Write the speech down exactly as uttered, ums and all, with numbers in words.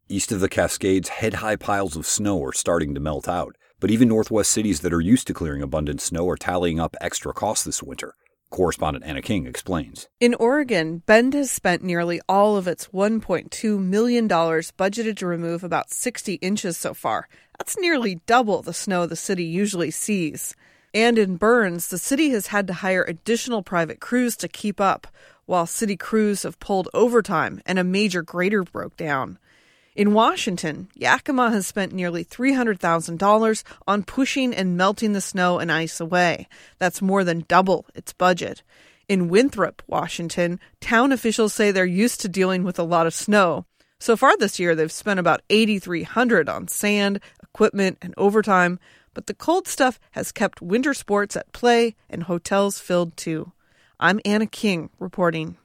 East of the Cascades, head-high piles of snow are starting to melt out, but even Northwest cities that are used to clearing abundant snow are tallying up extra costs this winter. Correspondent Anna King explains. In Oregon, Bend has spent nearly all of its one point two million dollars budgeted to remove about sixty inches so far. That's nearly double the snow the city usually sees. And in Burns, the city has had to hire additional private crews to keep up, while city crews have pulled overtime and a major grader broke down. In Washington, Yakima has spent nearly three hundred thousand dollars on pushing and melting the snow and ice away. That's more than double its budget. In Winthrop, Washington, town officials say they're used to dealing with a lot of snow. So far this year, they've spent about eight thousand three hundred dollars on sand, equipment, and overtime, but the cold stuff has kept winter sports at play and hotels filled too. I'm Anna King reporting.